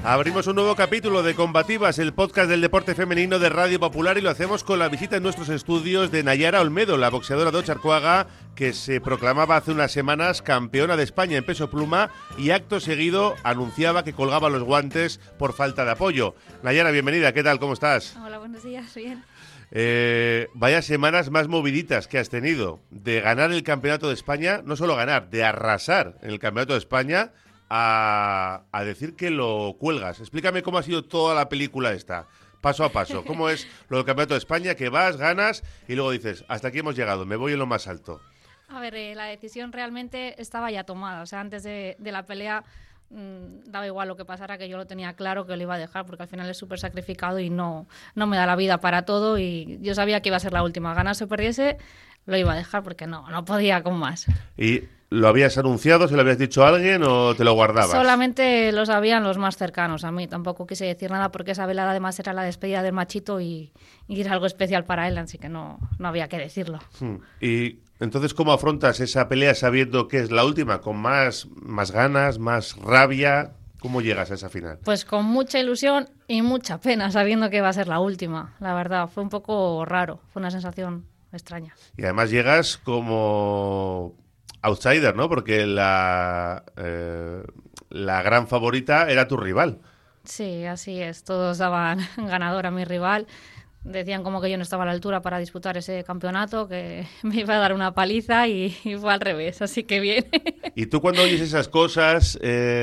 Abrimos un nuevo capítulo de Combativas, el podcast del deporte femenino de Radio Popular, y lo hacemos con la visita en nuestros estudios de Nayara Olmedo, la boxeadora de Otxarkoaga, que se proclamaba hace unas semanas campeona de España en peso pluma y acto seguido anunciaba que colgaba los guantes por falta de apoyo. Nayara, bienvenida, ¿qué tal? ¿Cómo estás? Hola, buenos días, bien. Vaya semanas más moviditas que has tenido, de ganar el campeonato de España, no solo ganar, de arrasar en el campeonato de España, a decir que lo cuelgas. Explícame cómo ha sido toda la película esta, paso a paso. ¿Cómo es lo del campeonato de España? Que vas, ganas y luego dices, hasta aquí hemos llegado, me voy en lo más alto. A ver, la decisión realmente estaba ya tomada. O sea, antes de la pelea daba igual lo que pasara, que yo lo tenía claro que lo iba a dejar, porque al final es súper sacrificado y no me da la vida para todo, y yo sabía que iba a ser la última. Ganase o perdiese, lo iba a dejar porque no podía con más. ¿Y lo habías anunciado? ¿Se lo habías dicho a alguien o te lo guardabas? Solamente lo sabían los más cercanos a mí. Tampoco quise decir nada porque esa velada además era la despedida del machito y era algo especial para él, así que no había que decirlo. Y entonces, ¿cómo afrontas esa pelea sabiendo que es la última? ¿Con más ganas, más rabia? ¿Cómo llegas a esa final? Pues con mucha ilusión y mucha pena, sabiendo que va a ser la última. La verdad, fue un poco raro, fue una sensación extraña. Y además llegas como outsider, ¿no? Porque la gran favorita era tu rival. Sí, así es. Todos daban ganador a mi rival. Decían como que yo no estaba a la altura para disputar ese campeonato, que me iba a dar una paliza, y fue al revés, así que bien. Y tú, cuando oyes esas cosas,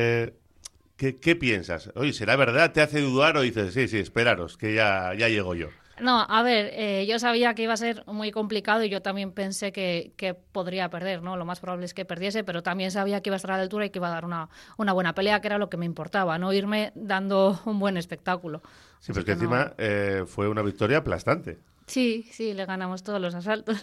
¿qué piensas? Oye, ¿será verdad? ¿Te hace dudar o dices, sí, esperaros, que ya llego yo? No, a ver, yo sabía que iba a ser muy complicado y yo también pensé que podría perder, ¿no? Lo más probable es que perdiese, pero también sabía que iba a estar a la altura y que iba a dar una buena pelea, que era lo que me importaba, no irme dando un buen espectáculo. Sí, pero es que encima fue una victoria aplastante. Sí, le ganamos todos los asaltos.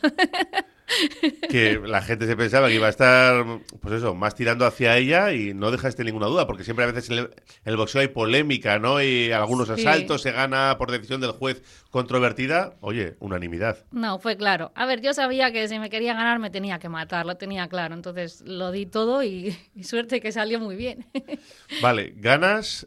Que la gente se pensaba que iba a estar, pues eso, más tirando hacia ella, y no dejaste ninguna duda, porque siempre a veces en el boxeo hay polémica, ¿no? Y algunos asaltos se gana por decisión del juez controvertida. Oye, unanimidad. No, fue claro. A ver, yo sabía que si me quería ganar me tenía que matar, lo tenía claro. Entonces lo di todo y suerte que salió muy bien. Vale, ganas.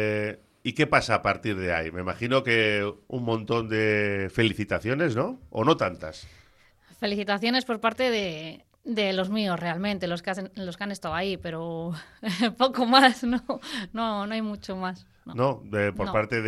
¿Y qué pasa a partir de ahí? Me imagino que un montón de felicitaciones, ¿no? ¿O no tantas? Felicitaciones por parte de los míos, realmente, los que han estado ahí, pero poco más, no hay mucho más. No, por parte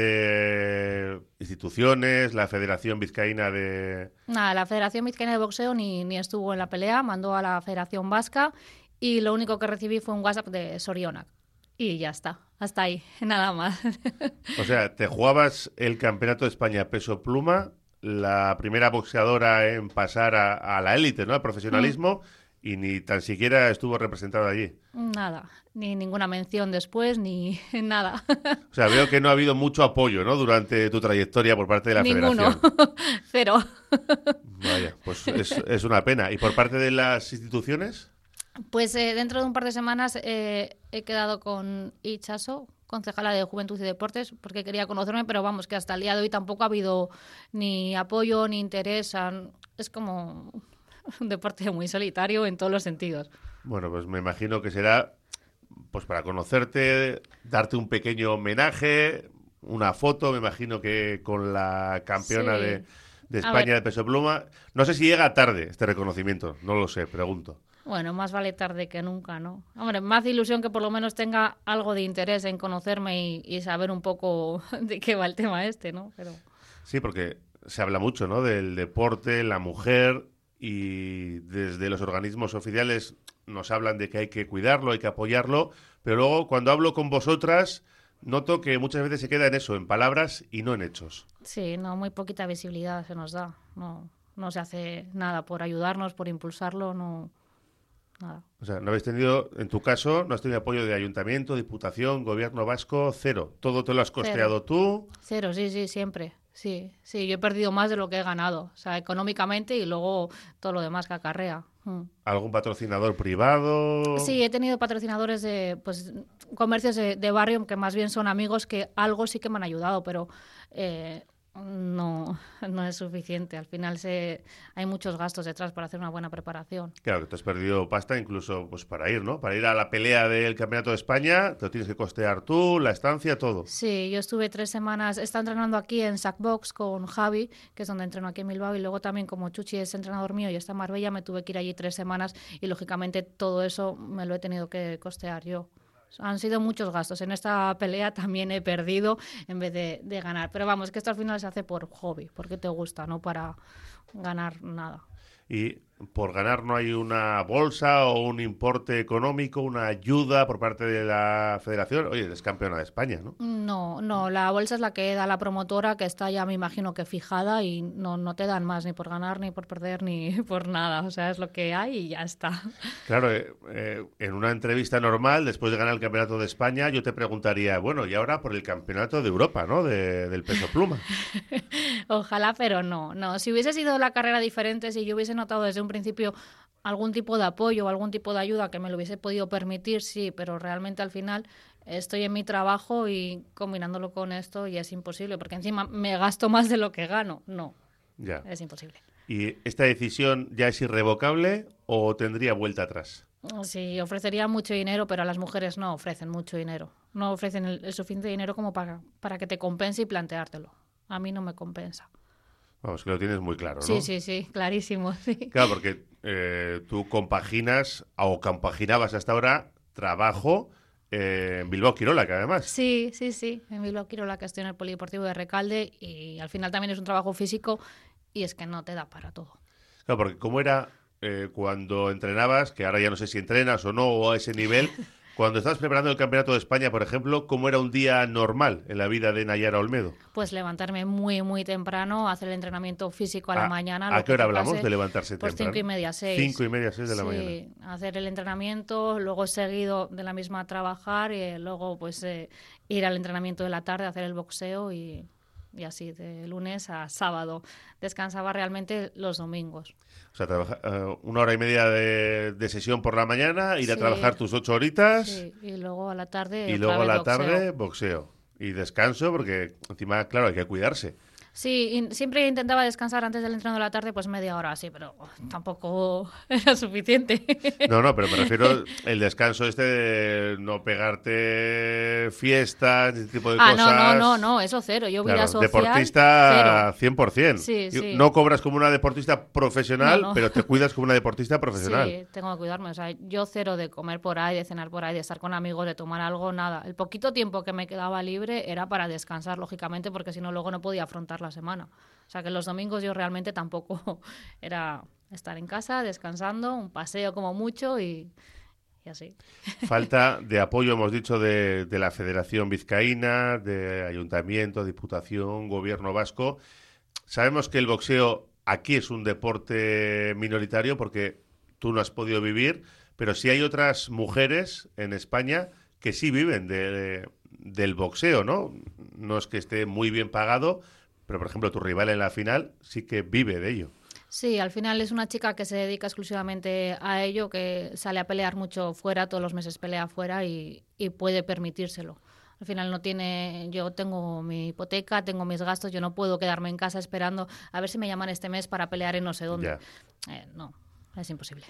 de instituciones, la Federación Vizcaína de... Nada, la Federación Vizcaína de Boxeo ni estuvo en la pelea, mandó a la Federación Vasca, y lo único que recibí fue un WhatsApp de Sorionak. Y ya está, hasta ahí, nada más. O sea, te jugabas el Campeonato de España peso pluma, la primera boxeadora en pasar a la élite, ¿no? Al profesionalismo, y ni tan siquiera estuvo representada allí. Nada, ni ninguna mención después, ni nada. O sea, veo que no ha habido mucho apoyo, ¿no? Durante tu trayectoria por parte de la Ninguno. Federación. Cero. Vaya, pues es una pena. ¿Y por parte de las instituciones? Pues dentro de un par de semanas he quedado con Itxaso, concejala de Juventud y Deportes, porque quería conocerme, pero vamos, que hasta el día de hoy tampoco ha habido ni apoyo ni interés. Es como un deporte muy solitario en todos los sentidos. Bueno, pues me imagino que será pues para conocerte, darte un pequeño homenaje, una foto, me imagino que con la campeona de España de peso pluma. No sé si llega tarde este reconocimiento, no lo sé, pregunto. Bueno, más vale tarde que nunca, ¿no? Hombre, más ilusión que por lo menos tenga algo de interés en conocerme y saber un poco de qué va el tema este, ¿no? Pero... Sí, porque se habla mucho, ¿no? Del deporte, la mujer, y desde los organismos oficiales nos hablan de que hay que cuidarlo, hay que apoyarlo, pero luego cuando hablo con vosotras noto que muchas veces se queda en eso, en palabras y no en hechos. Sí, no, muy poquita visibilidad se nos da. No se hace nada por ayudarnos, por impulsarlo, no... Nada. O sea, no habéis tenido, en tu caso, no has tenido apoyo de ayuntamiento, diputación, gobierno vasco, cero. ¿Todo te lo has costeado tú? Cero, sí, siempre. Sí, yo he perdido más de lo que he ganado. O sea, económicamente y luego todo lo demás que acarrea. ¿Algún patrocinador privado? Sí, he tenido patrocinadores de comercios de barrio, que más bien son amigos, que algo sí que me han ayudado, pero no, no es suficiente. Al final hay muchos gastos detrás para hacer una buena preparación. Claro, que te has perdido pasta incluso pues para ir, ¿no? Para ir a la pelea del Campeonato de España, te lo tienes que costear tú, la estancia, todo. Sí, yo estuve 3 semanas, está entrenando aquí en Sackbox con Javi, que es donde entreno aquí en Bilbao, y luego también como Chuchi es entrenador mío y está en Marbella, me tuve que ir allí 3 semanas y lógicamente todo eso me lo he tenido que costear yo. Han sido muchos gastos. En esta pelea también he perdido en vez de ganar. Pero vamos, que esto al final se hace por hobby, porque te gusta, no para ganar nada. Y por ganar no hay una bolsa o un importe económico, una ayuda por parte de la federación. Oye, eres campeona de España, ¿no? No, la bolsa es la que da la promotora, que está ya, me imagino que fijada, y no te dan más ni por ganar, ni por perder, ni por nada. O sea, es lo que hay y ya está. Claro, en una entrevista normal, después de ganar el Campeonato de España, yo te preguntaría, bueno, y ahora por el Campeonato de Europa, ¿no? Del peso pluma. Ojalá, pero no. Si hubiese sido la carrera diferente, si yo hubiese notado desde un principio algún tipo de apoyo o algún tipo de ayuda que me lo hubiese podido permitir, sí, pero realmente al final estoy en mi trabajo y combinándolo con esto y es imposible, porque encima me gasto más de lo que gano. No, Ya. es imposible. ¿Y esta decisión ya es irrevocable o tendría vuelta atrás? Sí, ofrecería mucho dinero, pero a las mujeres no ofrecen mucho dinero. No ofrecen el suficiente dinero como para que te compense y planteártelo. A mí no me compensa. Vamos, que lo tienes muy claro, ¿no? Sí, clarísimo. Sí. Claro, porque tú compaginas o compaginabas hasta ahora trabajo en Bilbao Quirola, que además. Sí. En Bilbao Quirola, que estoy en el Polideportivo de Recalde, y al final también es un trabajo físico y es que no te da para todo. Claro, porque cómo era cuando entrenabas, que ahora ya no sé si entrenas o no, o a ese nivel, cuando estabas preparando el Campeonato de España, por ejemplo, ¿cómo era un día normal en la vida de Nayara Olmedo? Pues levantarme muy, muy temprano, hacer el entrenamiento físico a la mañana. ¿A qué hora hablamos de levantarse pues temprano? 5:30, 6. 5:30, 6 de la mañana. Sí, hacer el entrenamiento, luego seguido de la misma trabajar y luego pues ir al entrenamiento de la tarde, hacer el boxeo y así de lunes a sábado. Descansaba realmente los domingos. O sea, 1 hora y media de sesión por la mañana, ir a Sí. trabajar tus 8 horitas. Sí, y luego a la tarde Y otra luego a vez la tarde, boxeo. Y descanso, porque encima, claro, hay que cuidarse. Sí, siempre intentaba descansar antes del entreno de la tarde, pues media hora así, pero tampoco era suficiente. No, pero me refiero al descanso de no pegarte fiestas, ese tipo de cosas. No, eso cero. Yo vida Claro, social, deportista cero. 100%. Sí. No cobras como una deportista profesional, No. pero te cuidas como una deportista profesional. Sí, tengo que cuidarme. O sea, yo cero de comer por ahí, de cenar por ahí, de estar con amigos, de tomar algo, nada. El poquito tiempo que me quedaba libre era para descansar, lógicamente, porque si no luego no podía afrontar la semana. O sea, que los domingos yo realmente tampoco era estar en casa, descansando, un paseo como mucho y así. Falta de apoyo, hemos dicho, de la Federación Vizcaína, de Ayuntamiento, Diputación, Gobierno Vasco. Sabemos que el boxeo aquí es un deporte minoritario porque tú no has podido vivir, pero sí hay otras mujeres en España que sí viven del boxeo, ¿no? No es que esté muy bien pagado, pero por ejemplo tu rival en la final sí que vive de ello. Sí, al final es una chica que se dedica exclusivamente a ello, que sale a pelear mucho fuera, todos los meses pelea fuera y puede permitírselo. Al final no tiene, yo tengo mi hipoteca, tengo mis gastos, yo no puedo quedarme en casa esperando a ver si me llaman este mes para pelear en no sé dónde. No, es imposible.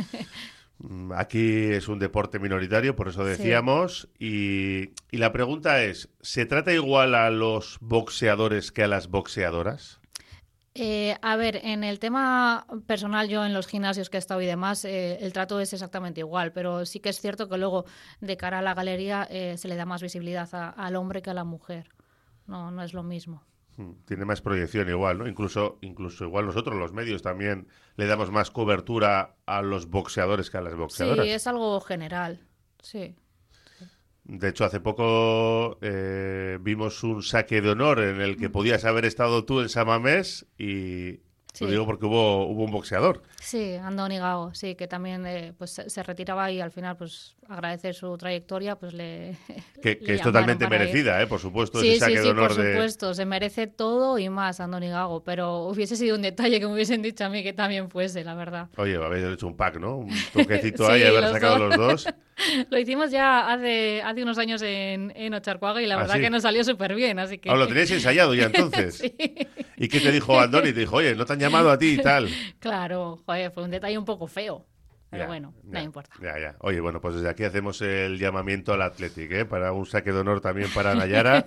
Aquí es un deporte minoritario, por eso decíamos, sí. Y la pregunta es, ¿se trata igual a los boxeadores que a las boxeadoras? A ver, en el tema personal, yo en los gimnasios que he estado y demás, el trato es exactamente igual, pero sí que es cierto que luego de cara a la galería se le da más visibilidad al hombre que a la mujer. No es lo mismo. Tiene más proyección igual, ¿no? Incluso igual nosotros, los medios, también le damos más cobertura a los boxeadores que a las boxeadoras. Sí, es algo general, sí. De hecho, hace poco vimos un saque de honor en el que podías haber estado tú en San Mamés y lo digo porque hubo un boxeador. Sí, Andoni Gago, sí, que también pues se retiraba y al final pues agradecer su trayectoria pues le es totalmente merecida, por supuesto, ese saque de honor. Sí, por supuesto, se merece todo y más Andoni Gago, pero hubiese sido un detalle que me hubiesen dicho a mí que también fuese, la verdad. Oye, habéis hecho un pack, ¿no? Un toquecito ahí, haber sacado los dos. Lo hicimos ya hace unos años en Ocharcoaga y la verdad ¿Sí? que nos salió súper bien, así que... ¿Lo teníais ensayado ya entonces? Sí. ¿Y qué te dijo Andoni? Te dijo, oye, no te han llamado a ti y tal. Claro, joder, fue un detalle un poco feo. Pero Ya, bueno, ya, no importa. Ya. Oye, bueno, pues desde aquí hacemos el llamamiento al Athletic, ¿eh? Para un saque de honor también para Nayara,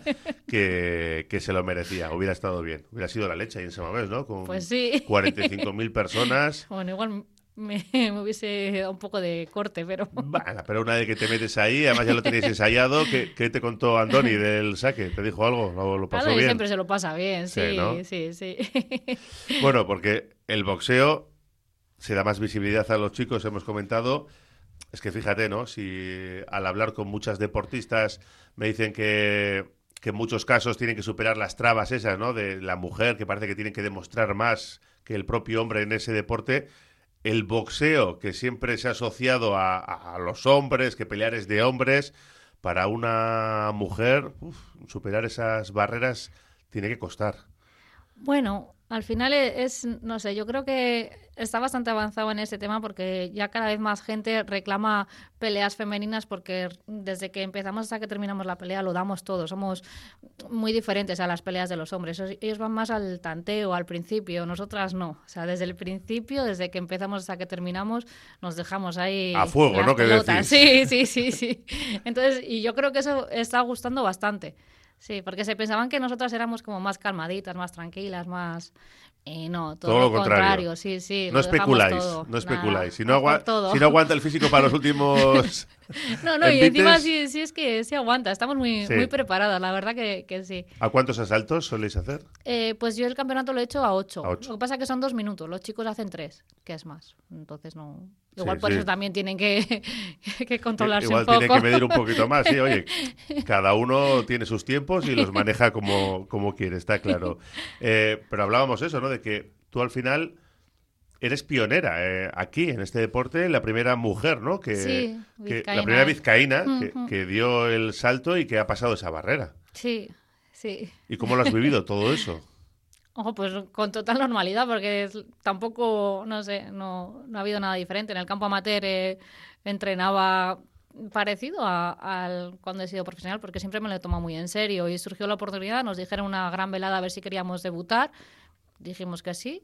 que se lo merecía. Hubiera estado bien. Hubiera sido la leche ahí en Samamés, ¿no? Con Pues sí. 45.000 personas. Bueno, igual me hubiese dado un poco de corte, pero... Bueno, pero una vez que te metes ahí, además ya lo tenéis ensayado, ¿qué te contó Andoni del saque? ¿Te dijo algo? ¿Lo pasó Claro, y bien? siempre se lo pasa bien, Sí, sí, ¿no? sí. Bueno, porque el boxeo se da más visibilidad a los chicos, hemos comentado. Es que fíjate, ¿no? Si al hablar con muchas deportistas me dicen que en muchos casos tienen que superar las trabas esas, ¿no? De la mujer, que parece que tienen que demostrar más que el propio hombre en ese deporte. El boxeo, que siempre se ha asociado a los hombres, que pelear es de hombres, para una mujer, superar esas barreras tiene que costar. Bueno, al final no sé, yo creo que está bastante avanzado en ese tema porque ya cada vez más gente reclama peleas femeninas porque desde que empezamos hasta que terminamos la pelea lo damos todo, somos muy diferentes a las peleas de los hombres. Ellos van más al tanteo, al principio, nosotras no. O sea, desde el principio, desde que empezamos hasta que terminamos, nos dejamos ahí A fuego, las ¿no? ¿Qué pelotas. decís? Sí. Entonces, y yo creo que eso está gustando bastante. Sí, porque se pensaban que nosotras éramos como más calmaditas, más tranquilas, más... no, todo Todo lo lo contrario. contrario, sí, No lo dejamos especuláis, todo. no especuláis. Si no, Nada, a por todo. si no aguanta el físico para los últimos No, y encima envites, sí es que sí aguanta, estamos muy sí. preparadas, la verdad que sí. ¿A cuántos asaltos soléis hacer? Pues yo el campeonato lo he hecho a 8. A 8. Lo que pasa es que son 2 minutos, los chicos hacen 3, que es más. Entonces no... Igual Sí, por sí. eso también tienen que controlarse Igual un poco. tiene que medir un poquito más, sí, oye, cada uno tiene sus tiempos y los maneja como quiere, está claro. Pero hablábamos eso, ¿no? De que tú al final eres pionera aquí, en este deporte, la primera mujer, ¿no? Sí, que vizcaína. la primera vizcaína Ujú. que dio el salto y que ha pasado esa barrera. Sí. ¿Y cómo lo has vivido todo eso? Ojo, pues con total normalidad, porque tampoco, no sé, no ha habido nada diferente. En el campo amateur entrenaba parecido al cuando he sido profesional, porque siempre me lo he tomado muy en serio. Y surgió la oportunidad, nos dijeron una gran velada a ver si queríamos debutar. Dijimos que sí,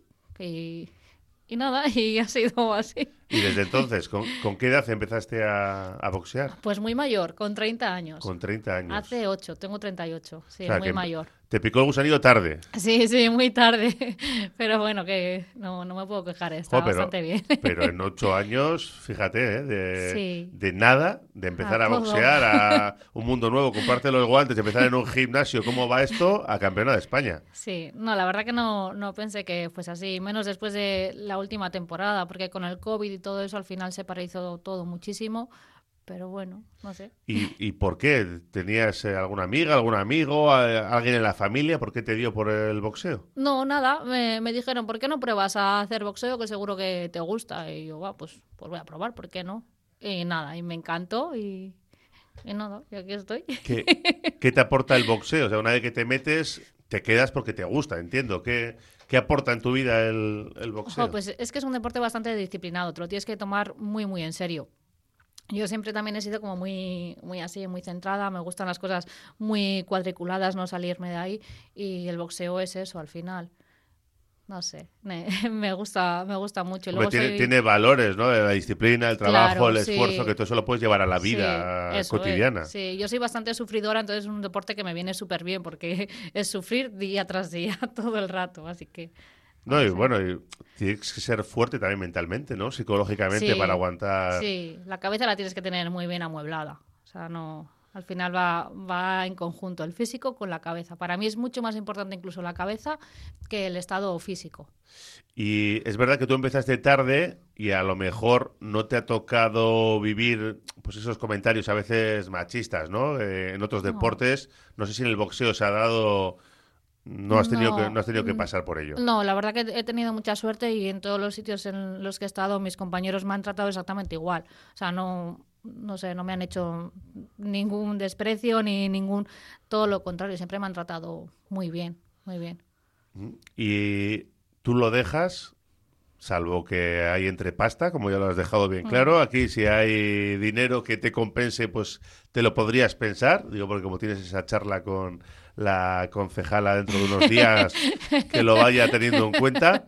y nada, y ha sido así. Y desde entonces, ¿con qué edad empezaste a boxear? Pues muy mayor, con 30 años. Con 30 años. Hace 8, tengo 38, sí, O sea, muy que mayor. te picó el gusanillo tarde. Sí, muy tarde, pero bueno, que no me puedo quejar, está bastante bien. Pero en 8 años, fíjate, Sí. de nada, de empezar a todo. boxear a un mundo nuevo, comparte los guantes, de empezar en un gimnasio, ¿cómo va esto? A campeona de España. Sí, no, la verdad que no pensé que fuese así, menos después de la última temporada, porque con el COVID y todo eso al final se paralizó todo muchísimo, pero bueno, no sé. ¿Y por qué? ¿Tenías alguna amiga, algún amigo, alguien en la familia? ¿Por qué te dio por el boxeo? No, nada, me dijeron, ¿por qué no pruebas a hacer boxeo? Que seguro que te gusta. Y yo, pues voy a probar, ¿por qué no? Y nada, y me encantó y nada, y aquí estoy. ¿Qué te aporta el boxeo? O sea, una vez que te metes, te quedas porque te gusta, entiendo. ¿Qué aporta en tu vida el boxeo? Ojo, pues es que es un deporte bastante disciplinado, te lo tienes que tomar muy en serio. Yo siempre también he sido como muy así, muy centrada, me gustan las cosas muy cuadriculadas, no salirme de ahí, y el boxeo es eso al final. No sé, me gusta mucho. Y Hombre, luego tiene valores, ¿no? La disciplina, el trabajo, Claro, el sí. esfuerzo, que todo eso lo puedes llevar a la Sí, vida eso cotidiana. es. Sí, yo soy bastante sufridora, entonces es un deporte que me viene súper bien porque es sufrir día tras día todo el rato, así que... No, y sé. bueno, y tienes que ser fuerte también mentalmente, ¿no? Psicológicamente Sí, para aguantar. Sí, la cabeza la tienes que tener muy bien amueblada. O sea, no, al final va en conjunto el físico con la cabeza. Para mí es mucho más importante incluso la cabeza que el estado físico. Y es verdad que tú empezaste tarde y a lo mejor no te ha tocado vivir pues esos comentarios a veces machistas, ¿no? En otros No. deportes. No sé si en el boxeo se ha dado. No has tenido que pasar por ello. No, la verdad que he tenido mucha suerte y en todos los sitios en los que he estado mis compañeros me han tratado exactamente igual. O sea, no sé, no me han hecho ningún desprecio ni ningún... Todo lo contrario, siempre me han tratado muy bien, muy bien. Y tú lo dejas salvo que hay entre pasta, como ya lo has dejado bien claro. Aquí, si hay dinero que te compense, pues te lo podrías pensar. Digo, porque como tienes esa charla con la concejala dentro de unos días, que lo vaya teniendo en cuenta.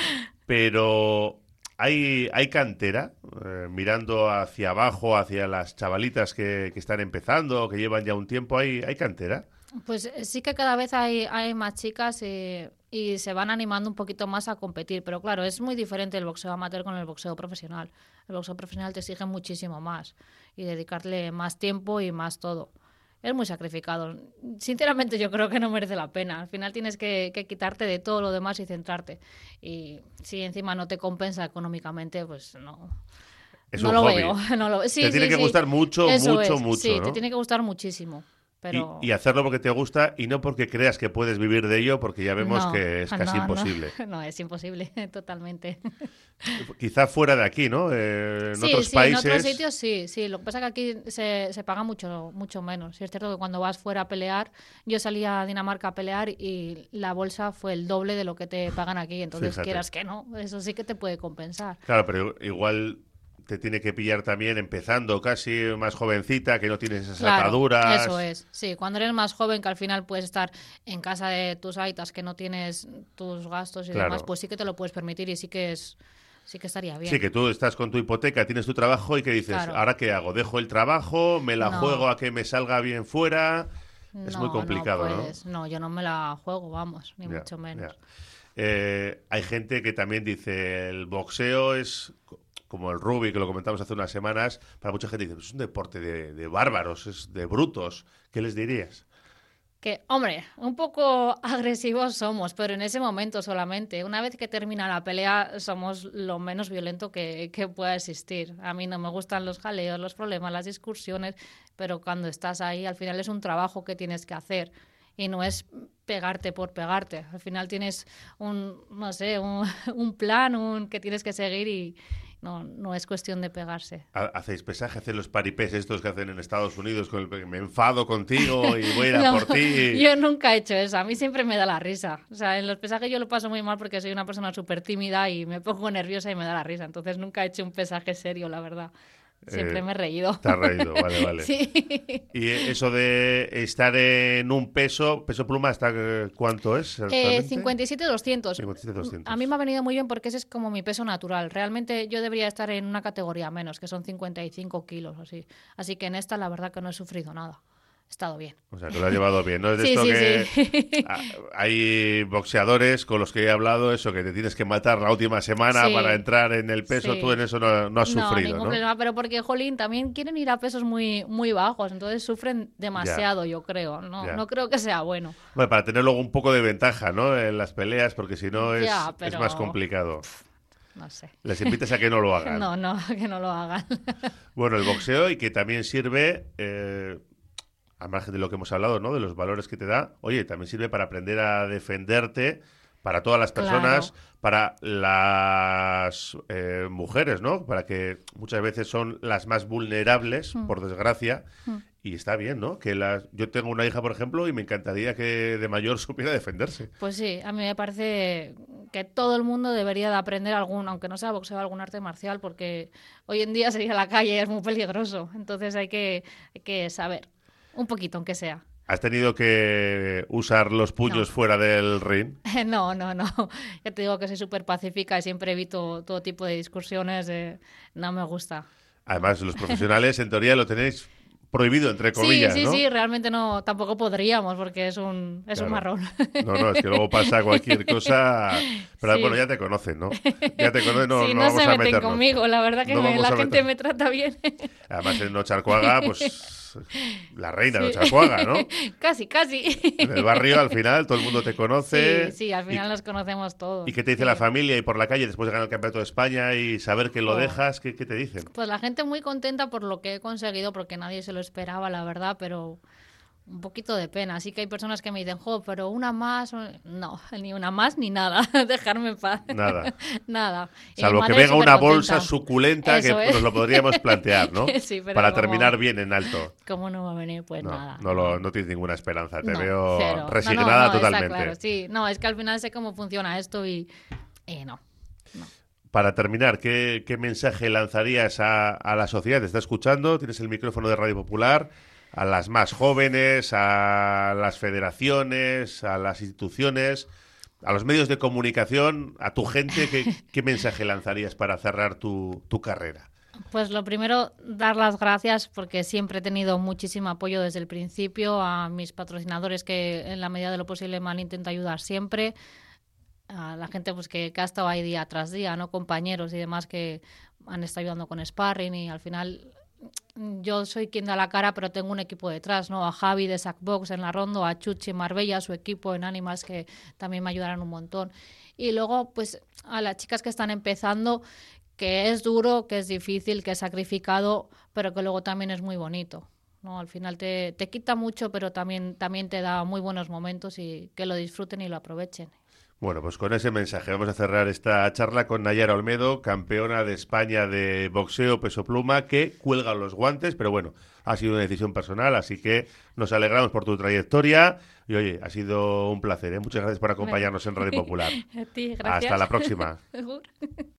Pero hay cantera, mirando hacia abajo, hacia las chavalitas que están empezando, que llevan ya un tiempo, hay cantera. Pues sí que cada vez hay más chicas y se van animando un poquito más a competir, pero claro, es muy diferente el boxeo amateur con el boxeo profesional. El boxeo profesional te exige muchísimo más y dedicarle más tiempo y más todo. Es muy sacrificado. Sinceramente yo creo que no merece la pena. Al final tienes que quitarte de todo lo demás y centrarte. Y si encima no te compensa económicamente, pues no. Es no un lo hobby. veo. No lo... Sí, te tiene que gustar mucho, Eso mucho, es. mucho, Sí, ¿no? te tiene que gustar muchísimo. Pero... Y hacerlo porque te gusta y no porque creas que puedes vivir de ello, porque ya vemos que es casi imposible. No, es imposible, totalmente. Quizá fuera de aquí, ¿no? En sí, otros sí, países... en otros sitios sí. Lo que pasa es que aquí se paga mucho menos. Sí, es cierto que cuando vas fuera a pelear, yo salí a Dinamarca a pelear y la bolsa fue el doble de lo que te pagan aquí. Entonces, Fíjate. quieras que no, eso sí que te puede compensar. Claro, pero igual te tiene que pillar también empezando casi más jovencita, que no tienes esas ataduras. Eso es, sí. Cuando eres más joven, que al final puedes estar en casa de tus aitas, que no tienes tus gastos y demás, pues sí que te lo puedes permitir y sí que estaría bien. Sí, que tú estás con tu hipoteca, tienes tu trabajo y que dices, ¿ahora qué hago? ¿Dejo el trabajo? ¿Me la juego a que me salga bien fuera? Es muy complicado, ¿no? No, yo no me la juego, vamos, ni mucho menos. Hay gente que también dice, el boxeo es... como el rugby, que lo comentamos hace unas semanas, para mucha gente dice, es un deporte de bárbaros, es de brutos. ¿Qué les dirías? Que, hombre, un poco agresivos somos, pero en ese momento solamente. Una vez que termina la pelea, somos lo menos violento que pueda existir. A mí no me gustan los jaleos, los problemas, las discusiones, pero cuando estás ahí, al final es un trabajo que tienes que hacer. Y no es pegarte por pegarte. Al final tienes un plan que tienes que seguir y no es cuestión de pegarse. ¿Hacéis pesaje? ¿Hacéis los paripés estos que hacen en Estados Unidos con el que me enfado contigo y voy a ir a por ti? Yo nunca he hecho eso. A mí siempre me da la risa. O sea, en los pesajes yo lo paso muy mal porque soy una persona súper tímida y me pongo nerviosa y me da la risa. Entonces nunca he hecho un pesaje serio, la verdad. Siempre me he reído. Te has reído, vale. Sí. Y eso de estar en un peso pluma, ¿hasta cuánto es? 57-200. 57-200. A mí me ha venido muy bien porque ese es como mi peso natural. Realmente yo debería estar en una categoría menos, que son 55 kilos así. Así que en esta la verdad que no he sufrido nada. He estado bien. O sea, que lo has llevado bien, ¿no? Es de sí, esto sí, que sí. Hay boxeadores con los que he hablado, eso, que te tienes que matar la última semana para entrar en el peso. Sí. Tú en eso no has sufrido, ningún problema, pero porque, jolín, también quieren ir a pesos muy, muy bajos, entonces sufren demasiado, yo creo. No creo que sea bueno. Bueno, para tener luego un poco de ventaja, ¿no? En las peleas, porque si no es más complicado. No sé. Les invitas a que no lo hagan. No, que no lo hagan. Bueno, el boxeo, y que también sirve... al margen de lo que hemos hablado, ¿no? De los valores que te da, oye, también sirve para aprender a defenderte para todas las personas, para las mujeres, ¿no? Para que muchas veces son las más vulnerables, por desgracia, y está bien, ¿no? Yo tengo una hija, por ejemplo, y me encantaría que de mayor supiera defenderse. Pues sí, a mí me parece que todo el mundo debería de aprender aunque no sea boxeo, algún arte marcial, porque hoy en día salir a la calle es muy peligroso, entonces hay que saber. Un poquito, aunque sea. ¿Has tenido que usar los puños fuera del ring? No. Ya te digo que soy súper pacífica y siempre evito todo tipo de discusiones. No me gusta. Además, los profesionales, en teoría, lo tenéis prohibido, entre comillas, ¿no? Sí, realmente no, tampoco podríamos porque es un marrón. No, es que luego pasa cualquier cosa, pero bueno, ya te conocen, ¿no? Ya te conocen, no vamos se a meten meternos. Conmigo, la verdad que la gente me trata bien. Además, en Ocharcoaga, pues la reina de Ocharcoaga, ¿no? Casi. En el barrio, al final, todo el mundo te conoce. Sí, al final nos conocemos todos. ¿Y qué te dice la familia y por la calle después de ganar el Campeonato de España y saber que lo dejas? ¿Qué te dicen? Pues la gente muy contenta por lo que he conseguido, porque nadie se lo esperaba, la verdad, pero un poquito de pena. Así que hay personas que me dicen, pero una más. No, ni una más ni nada. Dejarme en paz. Nada. Salvo que venga una bolsa suculenta que nos lo podríamos plantear, ¿no? Sí, pero para terminar bien en alto. ¿Cómo no va a venir? Pues nada. No tienes ninguna esperanza. Te veo cero. Resignada totalmente. Está claro, sí. No, es que al final sé cómo funciona esto y no. para terminar, ¿qué mensaje lanzarías a la sociedad? Te está escuchando, tienes el micrófono de Radio Popular, a las más jóvenes, a las federaciones, a las instituciones, a los medios de comunicación, a tu gente, ¿qué mensaje lanzarías para cerrar tu carrera? Pues lo primero, dar las gracias porque siempre he tenido muchísimo apoyo desde el principio, a mis patrocinadores que en la medida de lo posible me han intentado ayudar siempre, a la gente pues que ha estado ahí día tras día, ¿no? Compañeros y demás que han estado ayudando con sparring y al final yo soy quien da la cara, pero tengo un equipo detrás, ¿no? A Javi de Sackbox en la Rondo, a Chuchi en Marbella, su equipo en Animals que también me ayudarán un montón. Y luego pues a las chicas que están empezando, que es duro, que es difícil, que es sacrificado, pero que luego también es muy bonito, ¿no? Al final te quita mucho, pero también te da muy buenos momentos y que lo disfruten y lo aprovechen. Bueno, pues con ese mensaje vamos a cerrar esta charla con Nayara Olmedo, campeona de España de boxeo peso pluma, que cuelga los guantes, pero bueno, ha sido una decisión personal, así que nos alegramos por tu trayectoria y oye, ha sido un placer, ¿eh? Muchas gracias por acompañarnos en Radio Popular. A ti, gracias. Hasta la próxima.